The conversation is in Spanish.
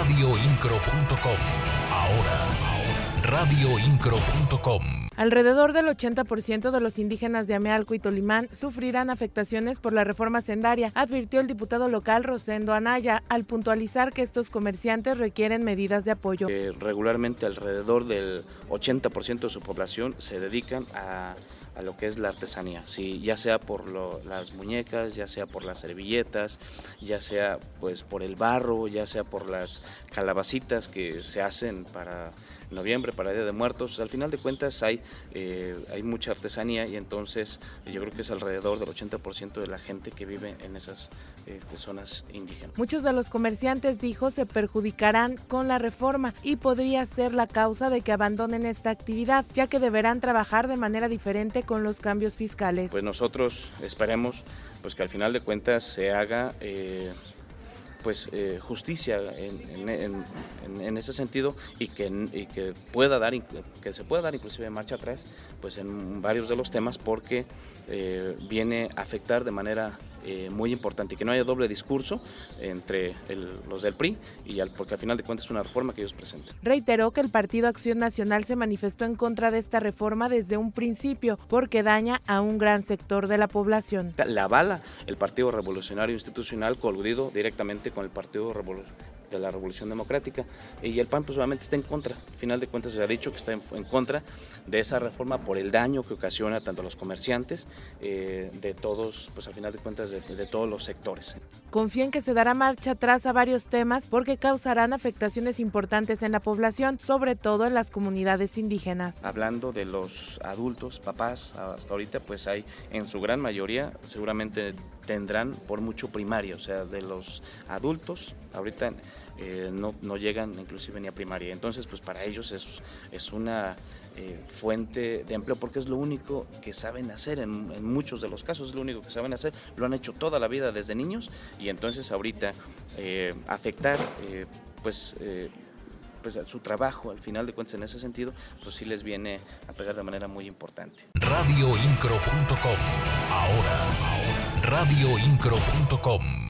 radioincro.com. Ahora, radioincro.com. Alrededor del 80% de los indígenas de Amealco y Tolimán sufrirán afectaciones por la reforma hacendaria, advirtió el diputado local Rosendo Anaya, al puntualizar que estos comerciantes requieren medidas de apoyo. Regularmente alrededor del 80% de su población se dedican a lo que es la artesanía, sí, ya sea por las muñecas, ya sea por las servilletas, ya sea pues por el barro, ya sea por las calabacitas que se hacen para noviembre, para Día de Muertos. Al final de cuentas hay mucha artesanía y entonces yo creo que es alrededor del 80% de la gente que vive en esas zonas indígenas. Muchos de los comerciantes, dijo, se perjudicarán con la reforma y podría ser la causa de que abandonen esta actividad, ya que deberán trabajar de manera diferente con los cambios fiscales. Pues nosotros esperemos pues que al final de cuentas se haga justicia en ese sentido y que se pueda dar inclusive marcha atrás pues en varios de los temas, porque viene a afectar de manera muy importante, y que no haya doble discurso entre los del PRI porque al final de cuentas es una reforma que ellos presentan. Reiteró que el Partido Acción Nacional se manifestó en contra de esta reforma desde un principio porque daña a un gran sector de la población. La avala el Partido Revolucionario Institucional, coludido directamente con el Partido de la Revolución Democrática, y el PAN pues obviamente está en contra. Al final de cuentas se ha dicho que está en contra de esa reforma por el daño que ocasiona tanto a los comerciantes, de todos, pues al final de cuentas de todos los sectores. Confía en que se dará marcha atrás a varios temas porque causarán afectaciones importantes en la población, sobre todo en las comunidades indígenas. Hablando de los adultos, papás, hasta ahorita pues hay en su gran mayoría seguramente tendrán por mucho primaria, o sea, de los adultos ahorita no llegan inclusive ni a primaria. Entonces pues para ellos es una fuente de empleo, porque es lo único que saben hacer en muchos de los casos, es lo único que saben hacer, lo han hecho toda la vida desde niños, y entonces ahorita afectar pues a su trabajo, al final de cuentas en ese sentido, pues sí les viene a pegar de manera muy importante. radioincro.com. Ahora, radioincro.com.